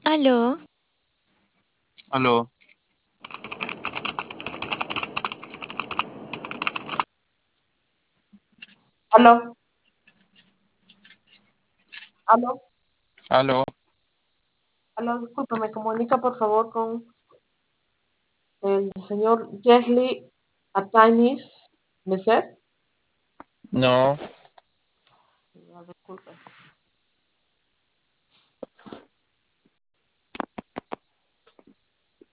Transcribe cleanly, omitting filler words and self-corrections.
Aló, Aló, Aló, aló, aló. aló, disculpe, me comunica por favor con el señor Jesly Atanis Meser. No, Disculpe.